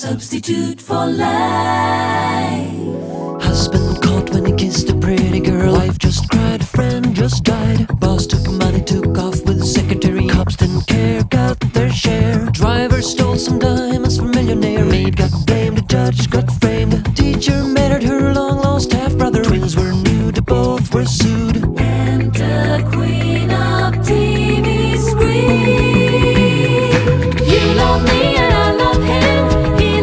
Substitute for life. Husband caught when he kissed a pretty girl. Wife just cried, a friend just died. Boss took money, took off with the secretary. Cops didn't care, got their share. Driver stole some diamonds from millionaire. Maid got blamed, the judge got framed. Teacher married her long lost half brother. Twins were new, they both were